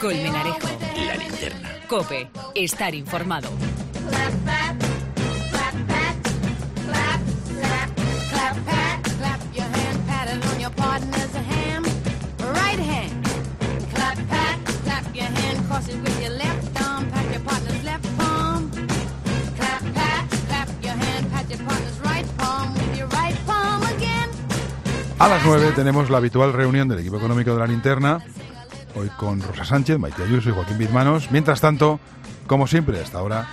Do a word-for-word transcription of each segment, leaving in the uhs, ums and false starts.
Colmenarejo. La Linterna. COPE. Estar informado. A las nueve tenemos la habitual reunión del equipo económico de La Linterna, hoy con Rosa Sánchez, Maite Ayuso y Joaquín Bizmanos. Mientras tanto, como siempre hasta ahora,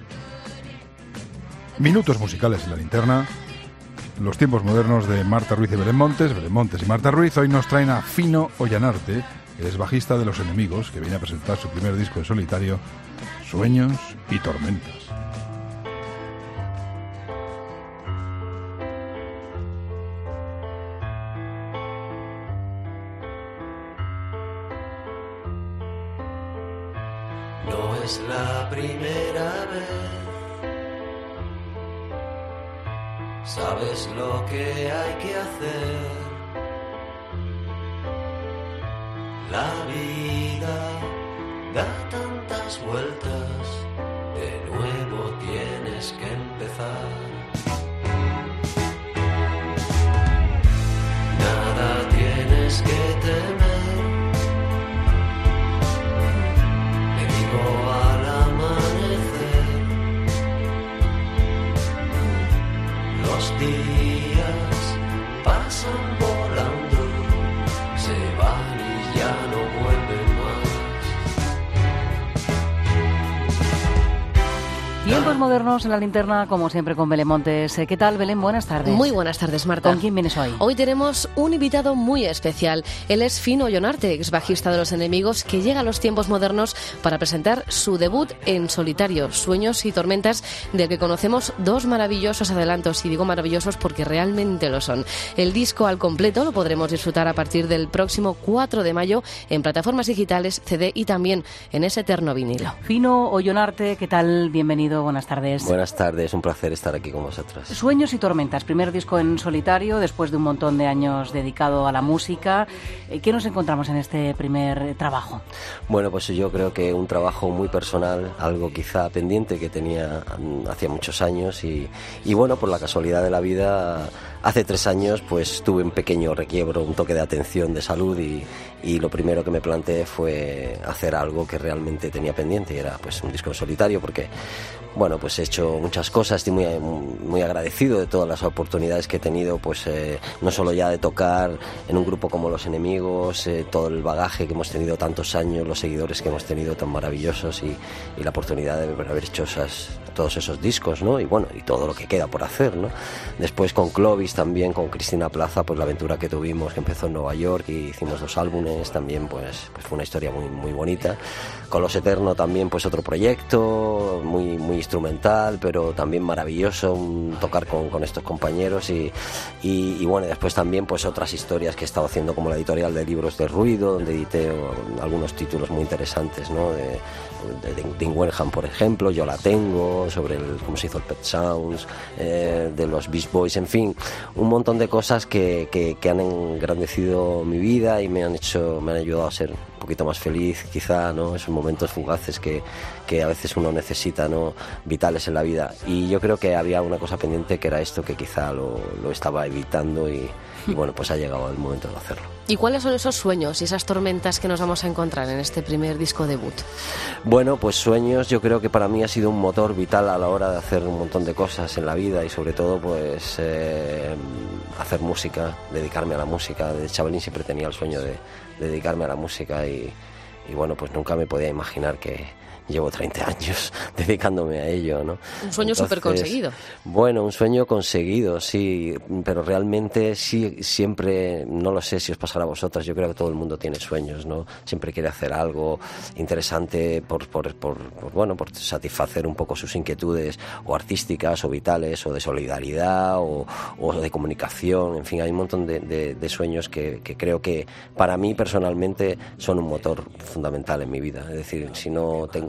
minutos musicales en La Linterna, los tiempos modernos de Marta Ruiz y Belén Montes, Belén Montes y Marta Ruiz. Hoy nos traen a Fino Ollanarte, que es bajista de Los Enemigos, que viene a presentar su primer disco en solitario, Sueños y Tormentas. No es la primera vez, sabes lo que hay que hacer. La vida da tantas vueltas, de nuevo tienes que empezar. Nada tienes que temer. Al amanecer, los días pasan volando, se van y ya no vuelven más. Tiempos modernos en La Linterna, como siempre con Belén Montes. ¿Qué tal, Belén? Buenas tardes. Muy buenas tardes, Marta. ¿Con quién vienes hoy? Hoy tenemos un invitado muy especial. Él es Fino Ollanarte, ex bajista de Los Enemigos, que llega a los tiempos modernos para presentar su debut en solitario, Sueños y Tormentas, del que conocemos dos maravillosos adelantos, y digo maravillosos porque realmente lo son. El disco al completo lo podremos disfrutar a partir del próximo cuatro de mayo en plataformas digitales, C D y también en ese eterno vinilo. Fino Ollanarte, ¿qué tal? Bienvenido. Buenas tardes. Buenas tardes, un placer estar aquí con vosotros. Sueños y Tormentas, primer disco en solitario, después de un montón de años dedicado a la música. ¿Qué nos encontramos en este primer trabajo? Bueno, pues yo creo que un trabajo muy personal, algo quizá pendiente que tenía hacía muchos años y, y bueno, por la casualidad de la vida, hace tres años pues tuve un pequeño requiebro, un toque de atención de salud y, y lo primero que me planteé fue hacer algo que realmente tenía pendiente y era pues un disco en solitario porque bueno, pues he hecho muchas cosas, estoy muy, muy agradecido de todas las oportunidades que he tenido, pues eh, no solo ya de tocar en un grupo como Los Enemigos, eh, todo el bagaje que hemos tenido tantos años, los seguidores que hemos tenido tan maravillosos y, y la oportunidad de haber hecho esas, todos esos discos, ¿no? Y bueno, y todo lo que queda por hacer, ¿no? Después con Clovis también, con Cristina Plaza, pues la aventura que tuvimos, que empezó en Nueva York y hicimos dos álbumes, también pues, pues fue una historia muy, muy bonita. Con Los Eterno también pues otro proyecto, muy, muy instrumental, pero también maravilloso, un tocar con, con estos compañeros y, y, y bueno, después también pues otras historias que he estado haciendo como la editorial de Libros de Ruido, donde edité algunos títulos muy interesantes, ¿no? De, de, de Dean Wenham, por ejemplo, Yo la tengo, sobre el, cómo se hizo el Pet Sounds, eh, de los Beach Boys, en fin, un montón de cosas que, que, que han engrandecido mi vida y me han hecho, me han ayudado a ser un poquito más feliz, quizá, ¿no? Esos momentos fugaces que, que a veces uno necesita, ¿no? Vitales en la vida. Y yo creo que había una cosa pendiente que era esto, que quizá lo, lo estaba evitando y, y bueno, pues ha llegado el momento de hacerlo. ¿Y cuáles son esos sueños y esas tormentas que nos vamos a encontrar en este primer disco debut? Bueno, pues Sueños yo creo que para mí ha sido un motor vital a la hora de hacer un montón de cosas en la vida y sobre todo pues eh, hacer música, dedicarme a la música. De chavalín siempre tenía el sueño de, de dedicarme a la música y, y bueno, pues nunca me podía imaginar que llevo treinta años dedicándome a ello, ¿no? Un sueño súper conseguido. Bueno, un sueño conseguido, sí, pero realmente sí, siempre, no lo sé si os pasará a vosotras, yo creo que todo el mundo tiene sueños, ¿no? Siempre quiere hacer algo interesante por, por, por, por, bueno, por satisfacer un poco sus inquietudes o artísticas o vitales o de solidaridad o, o de comunicación, en fin, hay un montón de, de, de sueños que, que creo que para mí personalmente son un motor fundamental en mi vida, es decir, si no tengo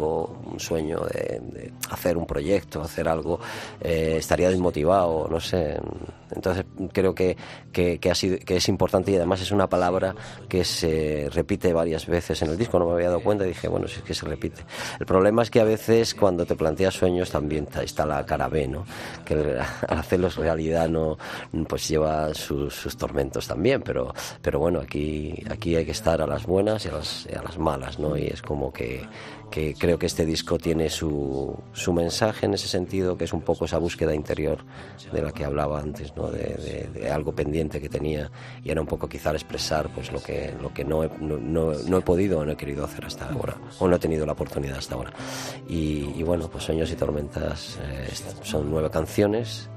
algo, un sueño de, de hacer un proyecto, hacer algo, eh, estaría desmotivado, no sé. Entonces creo que, que, que, ha sido, que es importante, y además es una palabra que se repite varias veces en el disco. No me había dado cuenta y dije, bueno, si es que se repite. El problema es que a veces cuando te planteas sueños también está la cara B, ¿no? Que al hacerlos realidad no, pues lleva sus, sus tormentos también, pero, pero bueno, aquí, aquí hay que estar a las buenas y a las, y a las malas, ¿no? Y es como que, que creo que este disco tiene su, su mensaje en ese sentido, que es un poco esa búsqueda interior de la que hablaba antes, ¿no? De, de, de algo pendiente que tenía, y era un poco quizá expresar pues lo que, lo que no, he, no, no, no he podido o no he querido hacer hasta ahora, o no he tenido la oportunidad hasta ahora. Y, y bueno, pues Sueños y Tormentas eh, son nueve canciones.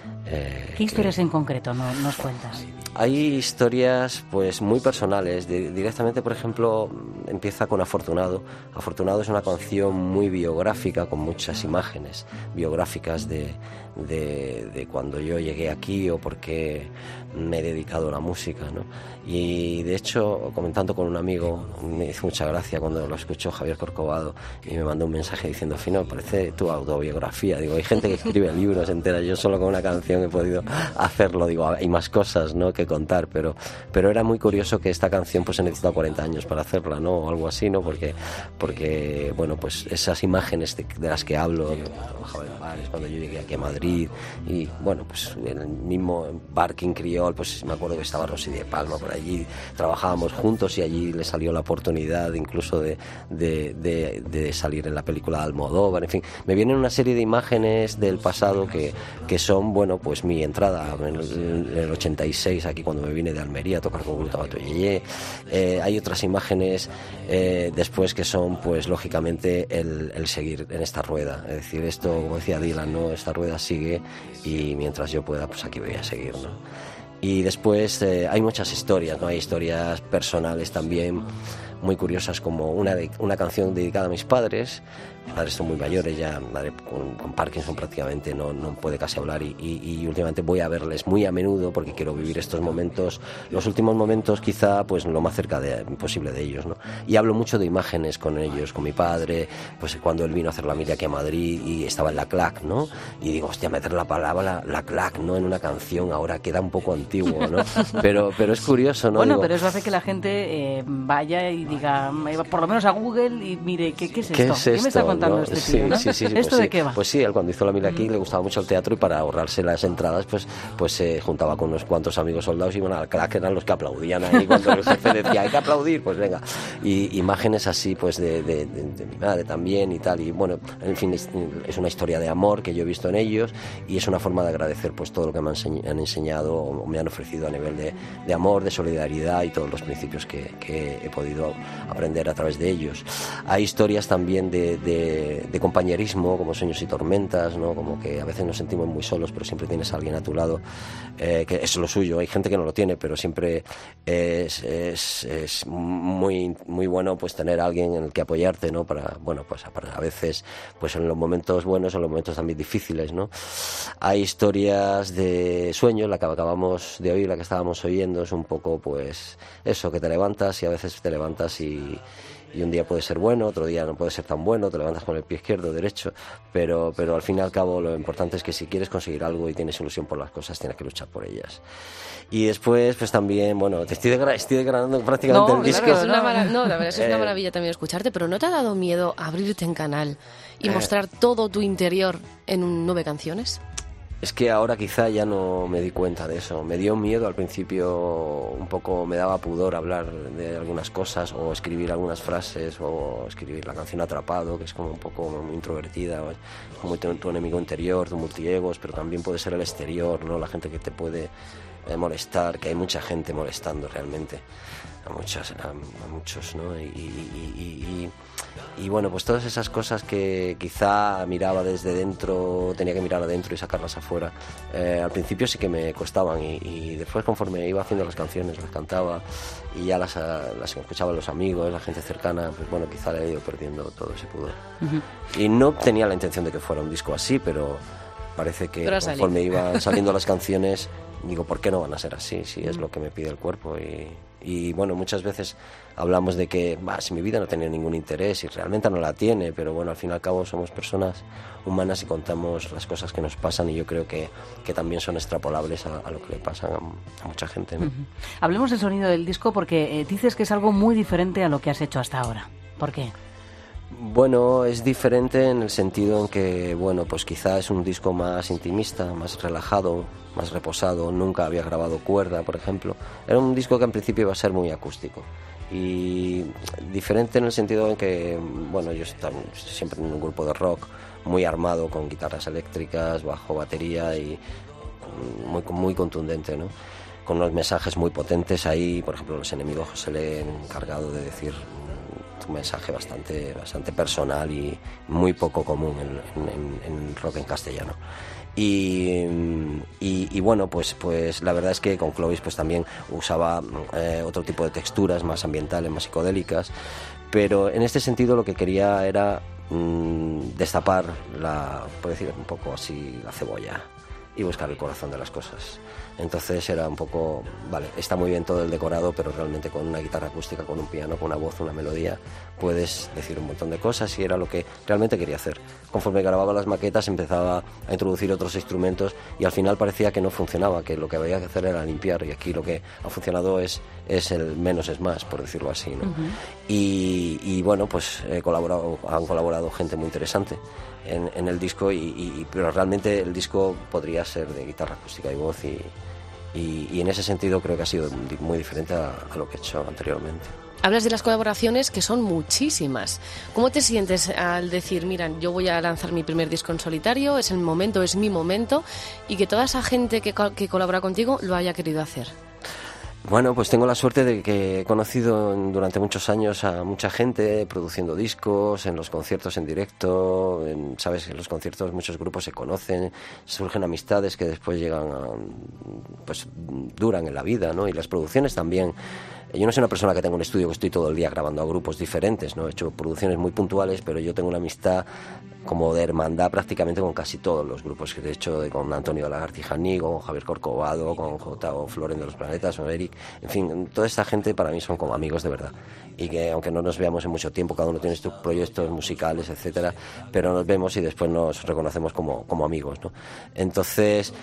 Eh, ¿Qué historias que... en concreto no, nos cuentas? Hay historias pues muy personales. De, directamente, por ejemplo, empieza con Afortunado. Afortunado es una canción muy biográfica, con muchas imágenes biográficas de, de, de cuando yo llegué aquí o por qué me he dedicado a la música, ¿no? Y de hecho, comentando con un amigo, me hizo mucha gracia cuando lo escuchó Javier Corcovado y me mandó un mensaje diciendo: Fino, me parece tu autobiografía. Digo, hay gente que escribe libros enteras, yo solo con una canción he podido hacerlo. Digo, hay más cosas, ¿no?, que contar, pero pero era muy curioso que esta canción pues se necesitó cuarenta años para hacerla, ¿no?, o algo así, ¿no? Porque, porque bueno, pues esas imágenes de, de las que hablo, que trabajaba en bares cuando yo llegué aquí a Madrid, y bueno, pues en el mismo Barking Criol, pues me acuerdo que estaba Rosy de Palma por allí, trabajábamos juntos y allí le salió la oportunidad incluso de, de, de, de salir en la película de Almodóvar. En fin, me vienen una serie de imágenes del pasado que, que son, bueno, pues mi entrada en el, en el ochenta y seis aquí, cuando me vine de Almería a tocar con Glutabato Yeye. Eh, hay otras imágenes eh, después que son, pues lógicamente, el, el seguir en esta rueda. Es decir, esto, como decía Dylan, ¿no?, esta rueda sigue y mientras yo pueda, pues aquí voy a seguir, ¿no? Y después eh, hay muchas historias, ¿no? Hay historias personales también muy curiosas, como una, de, una canción dedicada a mis padres. Mis padres son muy mayores, ya madre con, con Parkinson prácticamente no, no puede casi hablar, y, y, y últimamente voy a verles muy a menudo porque quiero vivir estos momentos, los últimos momentos quizá pues lo más cerca de, posible de ellos, ¿no? Y hablo mucho de imágenes con ellos, con mi padre, pues cuando él vino a hacer la milla aquí a Madrid y estaba en la clac, ¿no? Y digo, hostia, meter la palabra, la, la clac, ¿no?, en una canción ahora queda un poco antiguo, ¿no? Pero, pero es curioso, ¿no? Bueno, digo, pero eso hace que la gente eh, vaya y diga, por lo menos a Google, y mire, ¿qué, qué es esto? ¿Qué es esto? ¿Qué me está contando, ¿no?, este sí, tío, ¿no? Sí, sí, sí, ¿Esto pues de sí, qué va? Pues sí, él cuando hizo la mila aquí mm. le gustaba mucho el teatro, y para ahorrarse las entradas pues pues se juntaba con unos cuantos amigos soldados y iban al crack, eran los que aplaudían ahí cuando el jefe decía hay que aplaudir, pues venga. Y imágenes así pues de, de, de, de mi madre también y tal, y bueno, en fin, es, es una historia de amor que yo he visto en ellos, y es una forma de agradecer pues todo lo que me han, enseñ- han enseñado o me han ofrecido a nivel de, de amor, de solidaridad y todos los principios que, que he podido aprender a través de ellos. Hay historias también de, de, de compañerismo, como Sueños y Tormentas, ¿no? Como que a veces nos sentimos muy solos, pero siempre tienes a alguien a tu lado, eh, que es lo suyo. Hay gente que no lo tiene, pero siempre es, es, es muy, muy bueno pues tener a alguien en el que apoyarte, ¿no? Para, bueno, pues para, a veces, pues en los momentos buenos, en los momentos también difíciles, ¿no? Hay historias de Sueños, la que acabamos de oír, la que estábamos oyendo, es un poco, pues, eso, que te levantas y a veces te levantas y y un día puede ser bueno, otro día no puede ser tan bueno, te levantas con el pie izquierdo, derecho, pero, pero al fin y al cabo lo importante es que si quieres conseguir algo y tienes ilusión por las cosas, tienes que luchar por ellas. Y después, pues también, bueno, te estoy, degra- estoy degradando prácticamente no, el disco. Claro, es una mara- no, la verdad es que es una Eh, maravilla también escucharte, pero ¿no te ha dado miedo abrirte en canal y Eh. mostrar todo tu interior en un nueve canciones? Es que ahora quizá ya no me di cuenta de eso. Me dio miedo al principio, un poco me daba pudor hablar de algunas cosas o escribir algunas frases o escribir la canción Atrapado, que es como un poco muy introvertida, como tu, tu enemigo interior, tu multiegos, pero también puede ser el exterior, ¿no? La gente que te puede eh, molestar, que hay mucha gente molestando realmente a muchos, a, a muchos, ¿no? Y, y, y, y, y bueno, pues todas esas cosas que quizá miraba desde dentro, tenía que mirar adentro y sacarlas afuera. Eh, al principio sí que me costaban y, y después, conforme iba haciendo las canciones, las cantaba y ya las, las escuchaban los amigos, la gente cercana, pues bueno, quizá le he ido perdiendo todo ese pudor. Uh-huh. Y no tenía la intención de que fuera un disco así, pero parece que pero conforme iban saliendo las canciones, digo, ¿por qué no van a ser así? Si es lo que me pide el cuerpo y, Y bueno, muchas veces hablamos de que bah, si mi vida no tenía ningún interés y realmente no la tiene, pero bueno, al fin y al cabo somos personas humanas y contamos las cosas que nos pasan, y yo creo que, que también son extrapolables a, a lo que le pasa a, a mucha gente, ¿no? Uh-huh. Hablemos del sonido del disco, porque eh, dices que es algo muy diferente a lo que has hecho hasta ahora. ¿Por qué? Bueno, es diferente en el sentido en que, bueno, pues quizá es un disco más intimista, más relajado, más reposado. Nunca había grabado cuerda, por ejemplo. Era un disco que en principio iba a ser muy acústico. Y diferente en el sentido en que, bueno, yo estaba siempre en un grupo de rock muy armado, con guitarras eléctricas, bajo, batería, y muy, muy contundente, ¿no? Con unos mensajes muy potentes ahí. Por ejemplo, Los Enemigos se le han encargado de decir un mensaje bastante, bastante personal y muy poco común en, en, en rock en castellano. Y, y, y bueno, pues, pues la verdad es que con Clovis pues también usaba eh, otro tipo de texturas más ambientales, más psicodélicas, pero en este sentido lo que quería era mmm, destapar la, puedo decir un poco así, la cebolla, y buscar el corazón de las cosas. Entonces era un poco, vale, está muy bien todo el decorado, pero realmente con una guitarra acústica, con un piano, con una voz, una melodía, puedes decir un montón de cosas, y era lo que realmente quería hacer. Conforme grababa las maquetas empezaba a introducir otros instrumentos y al final parecía que no funcionaba, que lo que había que hacer era limpiar, y aquí lo que ha funcionado es, es el menos es más, por decirlo así, ¿no? Uh-huh. y, y bueno, pues he colaborado, han colaborado gente muy interesante en, en el disco, y, y, pero realmente el disco podría ser de guitarra acústica y voz, y, y, y en ese sentido creo que ha sido muy diferente a, a lo que he hecho anteriormente. Hablas de las colaboraciones, que son muchísimas. ¿Cómo te sientes al decir, mira, yo voy a lanzar mi primer disco en solitario, es el momento, es mi momento, y que toda esa gente que, que colabora contigo lo haya querido hacer? Bueno, pues tengo la suerte de que he conocido durante muchos años a mucha gente produciendo discos, en los conciertos en directo, en, sabes, en los conciertos muchos grupos se conocen, surgen amistades que después llegan a, pues duran en la vida, ¿no? Y las producciones también. Yo no soy una persona que tenga un estudio que estoy todo el día grabando a grupos diferentes, ¿no? He hecho producciones muy puntuales, pero yo tengo una amistad como de hermandad prácticamente con casi todos los grupos que he hecho, con Antonio Lagartija-Ní, con Javier Corcovado, con J. o Floren de los Planetas, o Eric, en fin, toda esta gente para mí son como amigos de verdad, y que aunque no nos veamos en mucho tiempo, cada uno tiene sus proyectos musicales, etcétera, pero nos vemos y después nos reconocemos como, como amigos, ¿no? Entonces,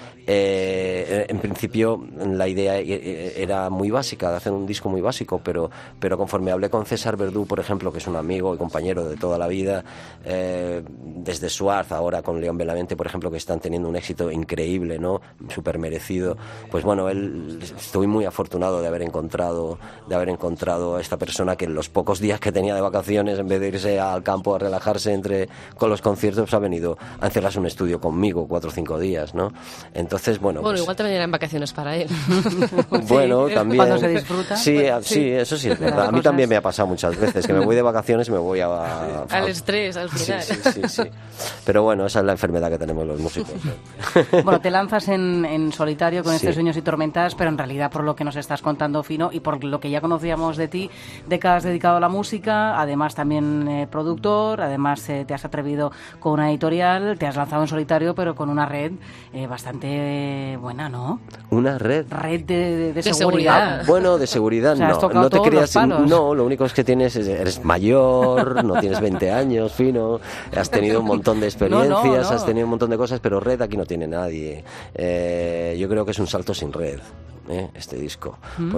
eh, en principio la idea era muy básica, de hacer un disco muy básico, pero, pero conforme hablé con César Verdú, por ejemplo, que es un amigo y compañero de toda la vida, eh, desde Suarz, ahora con León Benavente, por ejemplo, que están teniendo un éxito increíble, ¿no? Súper merecido. Pues bueno, él, estoy muy afortunado de haber encontrado, de haber encontrado a esta persona que en los pocos días que tenía de vacaciones, en vez de irse al campo a relajarse entre con los conciertos, ha venido a encerrarse en un estudio conmigo cuatro o cinco días, ¿no? Entonces, bueno... Bueno, pues, igual también eran vacaciones para él. Bueno, sí, también... Cuando se disfruta. Sí, pues, sí, sí, eso sí es verdad. A mí también me ha pasado muchas veces, que me voy de vacaciones y me voy a... a al estrés, al final. Sí, sí, sí, sí. Pero bueno, esa es la enfermedad que tenemos los músicos. ¿eh? Bueno, te lanzas en, en solitario con Sí. este Sueños y Tormentas, pero en realidad, por lo que nos estás contando, Fino, y por lo que ya conocíamos de ti, décadas dedicado a la música, además también eh, productor, además eh, te has atrevido con una editorial, te has lanzado en solitario, pero con una red eh, bastante buena, ¿no? Una red. Red de, de, de De seguridad. seguridad. Bueno, de seguridad O sea, has no. tocado No te todos creas. los palos. No, lo único es que tienes, es- eres mayor, no tienes veinte años, Fino, has tenido un montón de experiencias, No, no, no. has tenido un montón de cosas, pero red aquí no tiene nadie. Eh, yo creo que es un salto sin red. ¿eh? Este disco,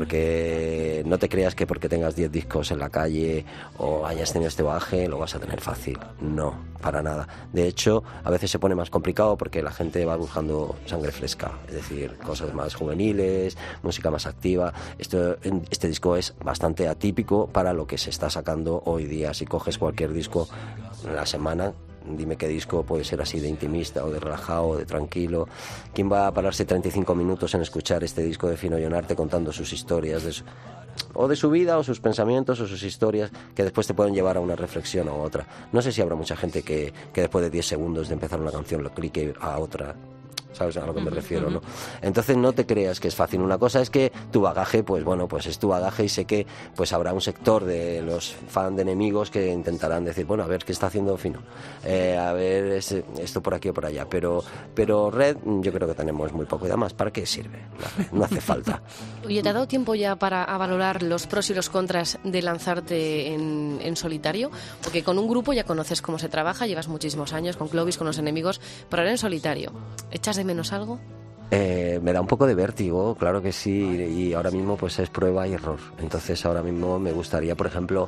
porque no te creas que porque tengas diez discos en la calle o hayas tenido este baje lo vas a tener fácil, no, para nada. De hecho, a veces se pone más complicado porque la gente va buscando sangre fresca, es decir, cosas más juveniles, música más activa. Esto, este disco es bastante atípico para lo que se está sacando hoy día. Si coges cualquier disco en la semana, dime qué disco puede ser así de intimista o de relajado o de tranquilo. ¿Quién va a pararse treinta y cinco minutos en escuchar este disco de Fino Ionarte contando sus historias de su, o de su vida o sus pensamientos o sus historias que después te pueden llevar a una reflexión o a otra? No sé si habrá mucha gente que, que después de diez segundos de empezar una canción lo clique a otra. ¿sabes a lo que me refiero, no? Entonces no te creas que es fácil. Una cosa es que tu bagaje, pues bueno, pues es tu bagaje y sé que pues habrá un sector de los fan de Enemigos que intentarán decir, bueno, a ver qué está haciendo Fino, eh, a ver ese, esto por aquí o por allá, pero pero Red yo creo que tenemos muy poco y además, ¿para qué sirve? No, no hace falta. Oye, ¿te ha dado tiempo ya para a valorar los pros y los contras de lanzarte en, en solitario? Porque con un grupo ya conoces cómo se trabaja, llevas muchísimos años con Clovis, con Los Enemigos, pero ahora en solitario, ¿echas de menos algo? Eh, me da un poco de vértigo, claro que sí, y ahora mismo pues es prueba y error. Entonces ahora mismo me gustaría, por ejemplo,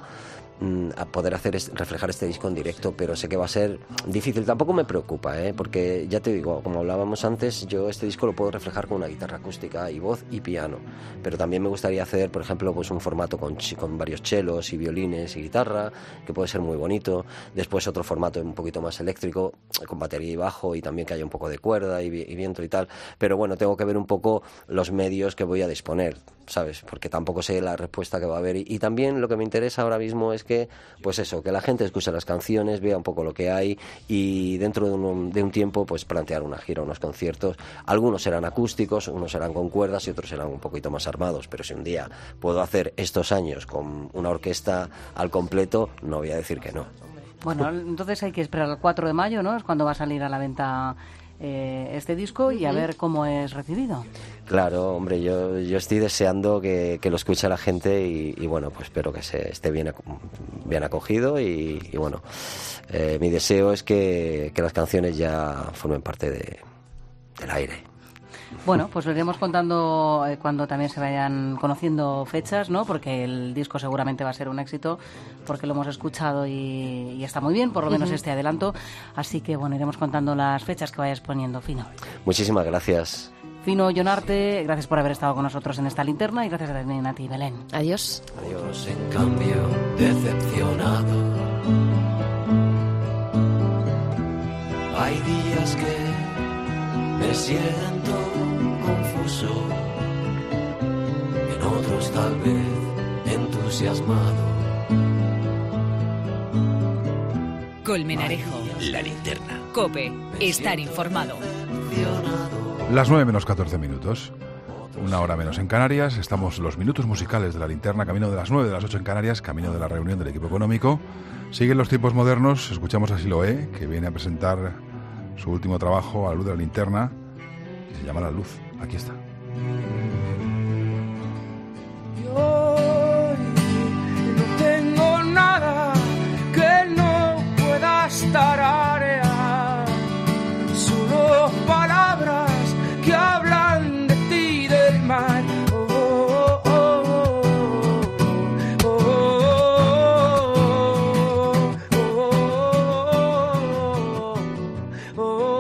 a poder hacer reflejar este disco en directo, pero sé que va a ser difícil. Tampoco me preocupa, ¿eh? Porque ya te digo, como hablábamos antes, yo este disco lo puedo reflejar con una guitarra acústica y voz y piano, pero también me gustaría hacer, por ejemplo, pues un formato con, con varios chelos y violines y guitarra, que puede ser muy bonito. Después otro formato un poquito más eléctrico, con batería y bajo, y también que haya un poco de cuerda y, y viento y tal, pero bueno, tengo que ver un poco los medios que voy a disponer, ¿sabes? Porque tampoco sé la respuesta que va a haber, y, y también lo que me interesa ahora mismo es que, pues eso, que la gente escuche las canciones, vea un poco lo que hay y dentro de un, de un tiempo pues plantear una gira, unos conciertos. Algunos serán acústicos, unos serán con cuerdas y otros serán un poquito más armados, pero si un día puedo hacer estos años con una orquesta al completo, no voy a decir que no. Bueno, entonces hay que esperar el cuatro de mayo, ¿no? Es cuando va a salir a la venta eh, este disco y a ver cómo es recibido. Claro, hombre, yo, yo estoy deseando que, que lo escuche la gente y, y bueno, pues espero que se esté bien, bien acogido y, y bueno, eh, mi deseo es que, que las canciones ya formen parte de, del aire. Bueno, pues lo iremos contando eh, cuando también se vayan conociendo fechas, ¿no? Porque el disco seguramente va a ser un éxito, porque lo hemos escuchado y, y está muy bien, por lo menos uh-huh. este adelanto. Así que, bueno, iremos contando las fechas que vayas poniendo, Fino. Muchísimas gracias. Fino Oyonarte, gracias por haber estado con nosotros en esta linterna y gracias también a ti, Belén. Adiós. Adiós. En cambio, decepcionado. Hay días que me siento confuso, en otros tal vez entusiasmado. Colmenarejo. La linterna. COPE. Estar informado. Las nueve menos catorce minutos. Una hora menos en Canarias. Estamos los minutos musicales de la linterna, camino de las nueve, de las ocho en Canarias, camino de la reunión del equipo económico. Siguen los tiempos modernos. Escuchamos a Siloé, que viene a presentar su último trabajo a la luz de la linterna, que se llama La Luz. Aquí está. Yo no tengo nada que no pueda tararear, solo palabras que hablan de ti y del mar. Oh, oh, oh, oh, oh,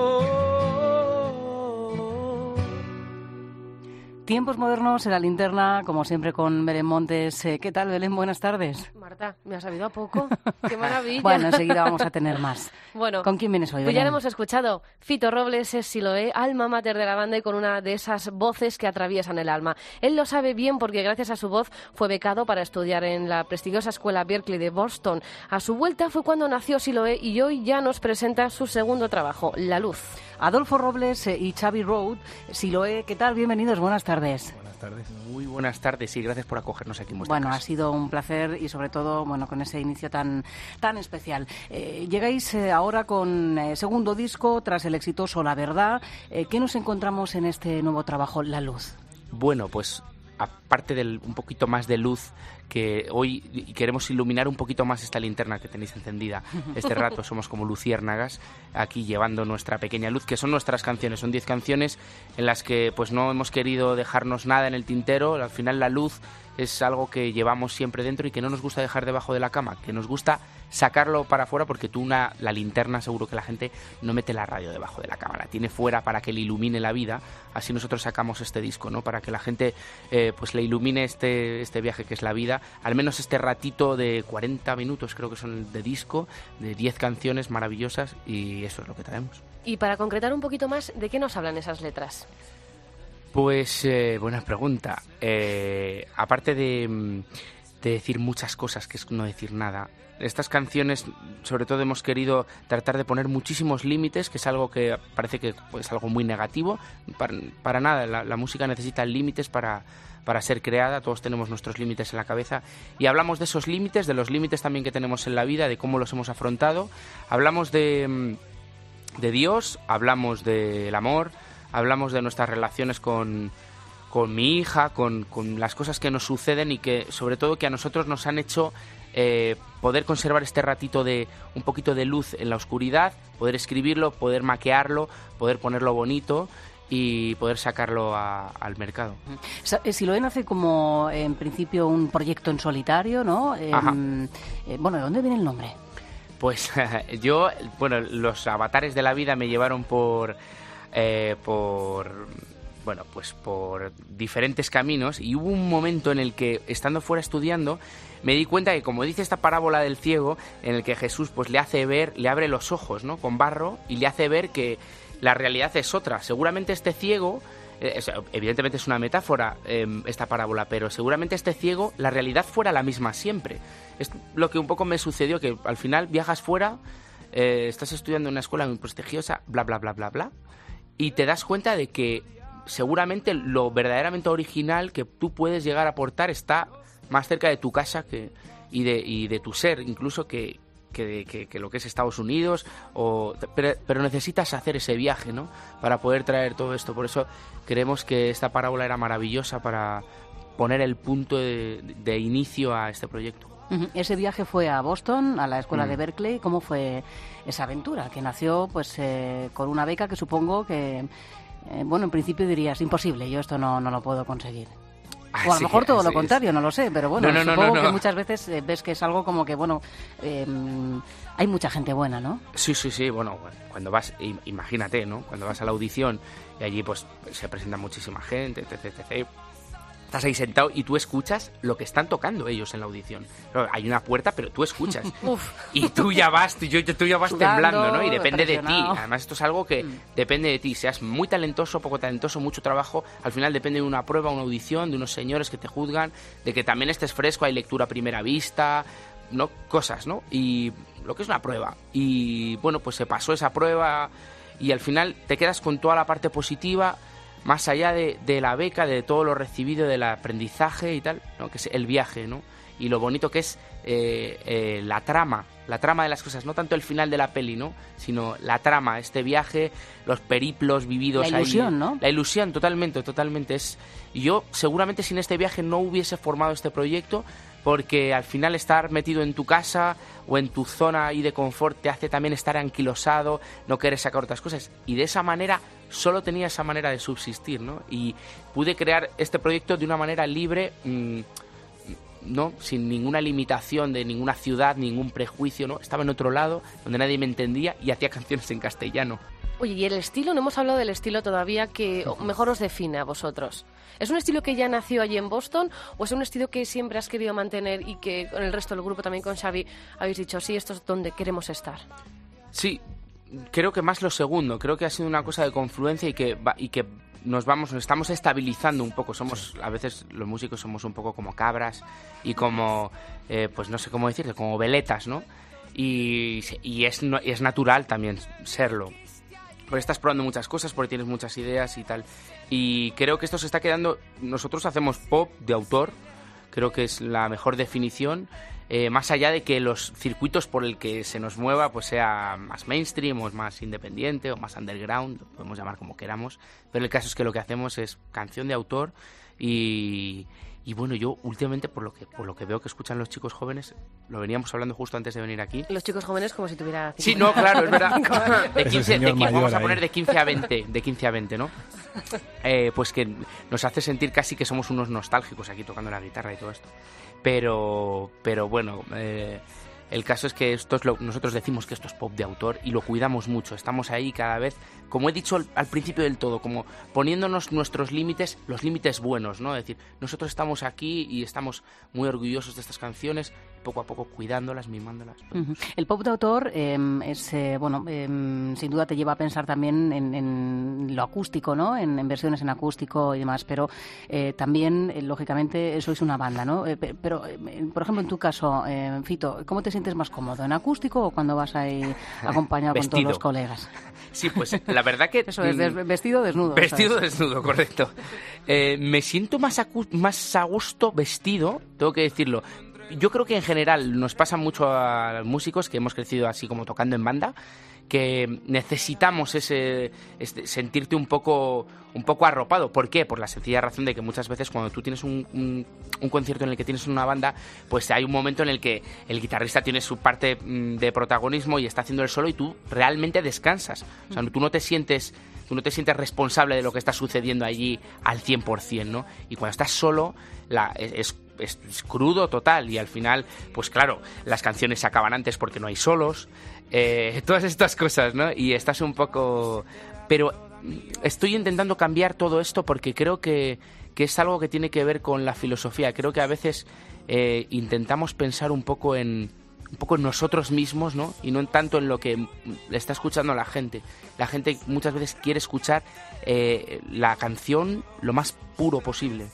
oh, oh. Tiempos modernos en la linterna, como siempre con Belén Montes. ¿Qué tal, Belén? Buenas tardes. Marta, ¿me has sabido a poco? ¡Qué maravilla! Bueno, enseguida vamos a tener más. Bueno, ¿con quién vienes hoy, pues Belén? Ya lo hemos escuchado. Fito Robles es Siloé, alma mater de la banda y con una de esas voces que atraviesan el alma. Él lo sabe bien porque gracias a su voz fue becado para estudiar en la prestigiosa escuela Berklee de Boston. A su vuelta fue cuando nació Siloé y hoy ya nos presenta su segundo trabajo, La Luz. Adolfo Robles y Xavi Road, Siloé, ¿qué tal? Bienvenidos, buenas tardes. Buenas tardes. Muy buenas tardes y gracias por acogernos aquí en vuestra Bueno, casa. ha sido un placer y sobre todo, bueno, con ese inicio tan tan especial. Eh, llegáis eh, ahora con eh, segundo disco tras el exitoso La Verdad. Eh, ¿Qué nos encontramos en este nuevo trabajo, La Luz? Bueno, pues aparte del un poquito más de luz, que hoy queremos iluminar un poquito más esta linterna que tenéis encendida este rato. Somos como luciérnagas aquí llevando nuestra pequeña luz, que son nuestras canciones. Son diez canciones en las que pues no hemos querido dejarnos nada en el tintero. Al final la luz es algo que llevamos siempre dentro y que no nos gusta dejar debajo de la cama, que nos gusta sacarlo para afuera, porque tú una, la linterna, seguro que la gente no mete la radio debajo de la cama, la tiene fuera para que le ilumine la vida. Así nosotros sacamos este disco, ¿no? Para que la gente eh, pues le ilumine este, este viaje que es la vida, al menos este ratito de cuarenta minutos, creo que son de disco, de diez canciones maravillosas, y eso es lo que traemos. Y para concretar un poquito más, ¿de qué nos hablan esas letras? Pues eh, buena pregunta. Eh, aparte de, de decir muchas cosas, que es no decir nada, estas canciones, sobre todo, hemos querido tratar de poner muchísimos límites, que es algo que parece que pues, es algo muy negativo. Para, para nada, la, la música necesita límites para, para ser creada, todos tenemos nuestros límites en la cabeza, y hablamos de esos límites, de los límites también que tenemos en la vida, de cómo los hemos afrontado. Hablamos de, de Dios, hablamos del amor, hablamos de nuestras relaciones con... con mi hija, con, con las cosas que nos suceden y que, sobre todo, que a nosotros nos han hecho eh, poder conservar este ratito de un poquito de luz en la oscuridad, poder escribirlo, poder maquearlo, poder ponerlo bonito y poder sacarlo a, al mercado. Siloé nace como, en principio, un proyecto en solitario, ¿no? Eh, eh, bueno, ¿de dónde viene el nombre? Pues yo, bueno, los avatares de la vida me llevaron por... Eh, por bueno, pues por diferentes caminos, y hubo un momento en el que, estando fuera estudiando, me di cuenta que, como dice esta parábola del ciego, en el que Jesús pues le hace ver, le abre los ojos, ¿no?, con barro, y le hace ver que la realidad es otra. Seguramente este ciego, eh, evidentemente es una metáfora eh, esta parábola, pero seguramente este ciego, la realidad fuera la misma siempre. Es lo que un poco me sucedió, que al final viajas fuera, eh, estás estudiando en una escuela muy prestigiosa, bla, bla, bla, bla, bla, y te das cuenta de que seguramente lo verdaderamente original que tú puedes llegar a aportar está más cerca de tu casa que, y, de, y de tu ser, incluso que, que, de, que, que lo que es Estados Unidos, o, pero, pero necesitas hacer ese viaje, ¿no?, para poder traer todo esto. Por eso creemos que esta parábola era maravillosa para poner el punto de, de inicio a este proyecto. Uh-huh. Ese viaje fue a Boston, a la escuela mm. de Berkeley. ¿Cómo fue esa aventura? Que nació pues eh, con una beca que supongo que... Eh, bueno, en principio dirías, imposible, yo esto no, no lo puedo conseguir. O a lo sí, mejor todo lo es. contrario, no lo sé, pero bueno, no, no, supongo no, no, que no. muchas veces eh, ves que es algo como que, bueno, eh, hay mucha gente buena, ¿no? Sí, sí, sí, bueno, cuando vas, imagínate, ¿no?, cuando vas a la audición y allí pues se presenta muchísima gente, etc, etcétera. Estás ahí sentado y tú escuchas lo que están tocando ellos en la audición. Claro, hay una puerta, pero tú escuchas. Uf. Y tú ya vas, tú, tú ya vas Sudando, temblando, ¿no? Y depende de ti. Además, esto es algo que mm. depende de ti. Seas muy talentoso, poco talentoso, mucho trabajo, al final depende de una prueba, una audición, de unos señores que te juzgan, de que también estés fresco, hay lectura a primera vista, ¿no? Cosas, ¿no? Y lo que es una prueba. Y bueno, pues se pasó esa prueba y al final te quedas con toda la parte positiva, más allá de, de la beca, de todo lo recibido, del aprendizaje y tal, ¿no?, que es el viaje, ¿no?, y lo bonito que es eh, eh, la trama, la trama de las cosas, no tanto el final de la peli, ¿no?, sino la trama, este viaje, los periplos vividos ahí. La ilusión, ¿no? La ilusión, totalmente, totalmente. Es, yo seguramente sin este viaje no hubiese formado este proyecto, porque al final estar metido en tu casa o en tu zona ahí de confort te hace también estar anquilosado, no querer sacar otras cosas, y de esa manera solo tenía esa manera de subsistir, ¿no? Y pude crear este proyecto de una manera libre, mmm, no, sin ninguna limitación de ninguna ciudad, ningún prejuicio, ¿no? Estaba en otro lado donde nadie me entendía y hacía canciones en castellano. Oye, ¿y el estilo? No hemos hablado del estilo todavía, que mejor os define a vosotros. ¿Es un estilo que ya nació allí en Boston o es un estilo que siempre has querido mantener y que con el resto del grupo, también con Xavi, habéis dicho, sí, esto es donde queremos estar? Sí, creo que más lo segundo. Creo que ha sido una cosa de confluencia y que, va, y que nos vamos, nos estamos estabilizando un poco. Somos, a veces los músicos somos un poco como cabras y como, eh, pues no sé cómo decirte, como veletas, ¿no? Y, y es, es natural también serlo. Porque estás probando muchas cosas, porque tienes muchas ideas y tal. Y creo que esto se está quedando... Nosotros hacemos pop de autor, creo que es la mejor definición, eh, más allá de que los circuitos por el que se nos mueva pues sea más mainstream o más independiente o más underground, lo podemos llamar como queramos, pero el caso es que lo que hacemos es canción de autor y... Y bueno, yo últimamente, por lo que por lo que veo que escuchan los chicos jóvenes, lo veníamos hablando justo antes de venir aquí. Los chicos jóvenes como si tuviera... Sí, no, claro, es verdad. De quince, de quince, vamos a poner ahí. de quince a veinte, de quince a veinte, ¿no? Eh, pues que nos hace sentir casi que somos unos nostálgicos aquí tocando la guitarra y todo esto. Pero, pero bueno... Eh, el caso es que esto es lo, nosotros decimos que esto es pop de autor y lo cuidamos mucho. Estamos ahí cada vez, como he dicho al, al principio del todo, como poniéndonos nuestros límites, los límites buenos, ¿no? Es decir, nosotros estamos aquí y estamos muy orgullosos de estas canciones, poco a poco cuidándolas, mimándolas. Uh-huh. El pop de autor eh, es, eh, bueno, eh, sin duda te lleva a pensar también en, en lo acústico, ¿no? En, en versiones en acústico y demás, pero eh, también, eh, lógicamente, sois una banda, ¿no? Eh, pero, eh, por ejemplo, en tu caso, eh, Fito, ¿cómo te sientes más cómodo? ¿En acústico o cuando vas ahí acompañado con todos los colegas? Sí, pues la verdad que... Eso es, des- vestido desnudo. Vestido ¿sabes? desnudo, correcto. Eh, me siento más a, cu- más a gusto vestido, tengo que decirlo. Yo creo que en general nos pasa mucho a los músicos que hemos crecido así como tocando en banda, que necesitamos ese, este, sentirte un poco un poco arropado. ¿Por qué? Por la sencilla razón de que muchas veces cuando tú tienes un, un, un concierto en el que tienes una banda, pues hay un momento en el que el guitarrista tiene su parte de protagonismo y está haciendo el solo y tú realmente descansas. O sea, tú no te sientes... Tú no te sientes responsable de lo que está sucediendo allí al cien por ciento, ¿no? Y cuando estás solo, la, es, es, es crudo total y al final, pues claro, las canciones se acaban antes porque no hay solos, eh, todas estas cosas, ¿no? Y estás un poco... Pero estoy intentando cambiar todo esto porque creo que, que es algo que tiene que ver con la filosofía. Creo que a veces eh, intentamos pensar un poco en... un poco en nosotros mismos, ¿no? Y no en tanto en lo que le está escuchando la gente. La gente muchas veces quiere escuchar eh, la canción lo más puro posible.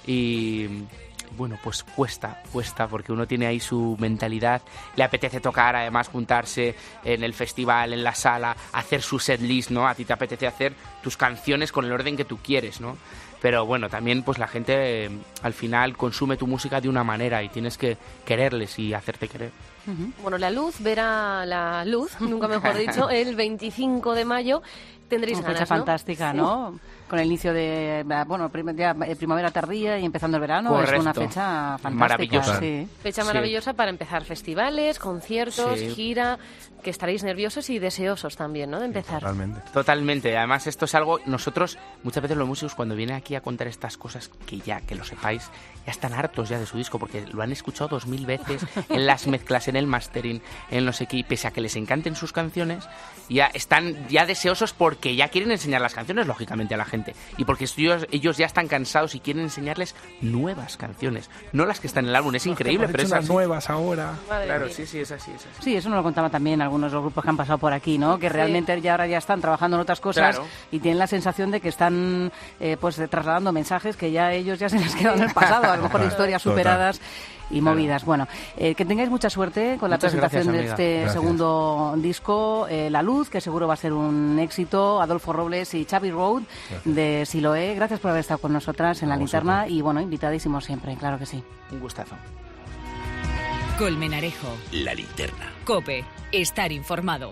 Y bueno, pues cuesta, cuesta, porque uno tiene ahí su mentalidad, le apetece tocar, además juntarse en el festival, en la sala, hacer su setlist, ¿no? A ti te apetece hacer tus canciones con el orden que tú quieres, ¿no? Pero bueno, también pues la gente eh, al final consume tu música de una manera y tienes que quererles y hacerte querer. Uh-huh. Bueno, La Luz verá la luz, nunca mejor dicho, el veinticinco de mayo. Tendréis Una ganas, fecha ¿no? fantástica, ¿no? Uf. Con el inicio de, bueno, prim- ya, primavera tardía y empezando el verano. Correcto. Es una fecha fantástica. Maravillosa. Sí. Fecha Sí. maravillosa para empezar festivales, conciertos, Sí. gira, que estaréis nerviosos y deseosos también, ¿no? De empezar. Totalmente. Totalmente. Además, esto es algo... Nosotros, muchas veces los músicos, cuando vienen aquí a contar estas cosas, que ya, que lo sepáis, ya están hartos ya de su disco, porque lo han escuchado dos mil veces en las mezclas, en el mastering, en no sé qué, y pese a que les encanten sus canciones, ya están ya deseosos porque ya quieren enseñar las canciones, lógicamente, a la gente. Y porque ellos, ellos ya están cansados y quieren enseñarles nuevas canciones, no las que están en el álbum. Es increíble, pero es así. nuevas ahora. Madre Claro, mía. sí, sí, es así, es así. Sí, eso nos lo contaban también algunos de los grupos que han pasado por aquí, ¿no? Que realmente ya ahora ya están trabajando en otras cosas Claro. y tienen la sensación de que están eh, pues trasladando mensajes que ya ellos ya se les quedan en el pasado, a lo mejor Claro. historias Total. superadas y Claro. movidas. Bueno, eh, que tengáis mucha suerte con la Muchas presentación gracias, de amiga. este Gracias. segundo disco, eh, La Luz, que seguro va a ser un éxito. Adolfo Robles y Xavi Road de Siloé. Gracias por haber estado con nosotras en A La Linterna vosotros. y bueno, invitadísimos siempre, claro que sí. Un gustazo. Colmenarejo. La Linterna. Cope. Estar informado.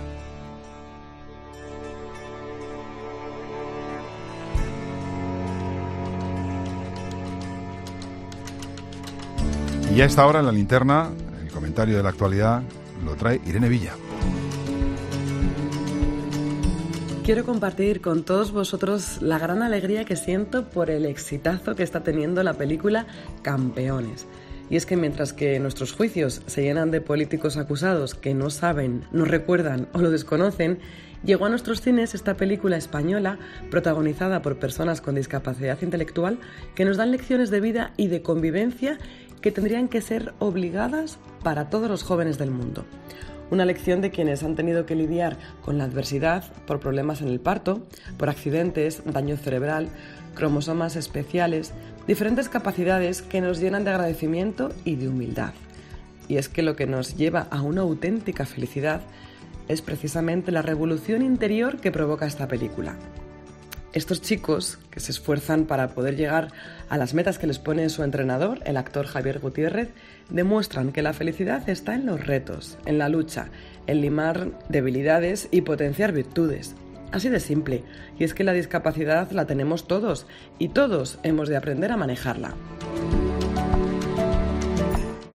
Y a esta hora en la linterna, el comentario de la actualidad lo trae Irene Villa. Quiero compartir con todos vosotros la gran alegría que siento por el exitazo que está teniendo la película Campeones. Y es que mientras que nuestros juicios se llenan de políticos acusados que no saben, no recuerdan o lo desconocen, llegó a nuestros cines esta película española protagonizada por personas con discapacidad intelectual que nos dan lecciones de vida y de convivencia que tendrían que ser obligadas para todos los jóvenes del mundo. Una lección de quienes han tenido que lidiar con la adversidad por problemas en el parto, por accidentes, daño cerebral, cromosomas especiales, diferentes capacidades que nos llenan de agradecimiento y de humildad. Y es que lo que nos lleva a una auténtica felicidad es precisamente la revolución interior que provoca esta película. Estos chicos, que se esfuerzan para poder llegar a las metas que les pone su entrenador, el actor Javier Gutiérrez, demuestran que la felicidad está en los retos, en la lucha, en limar debilidades y potenciar virtudes. Así de simple, y es que la discapacidad la tenemos todos, y todos hemos de aprender a manejarla.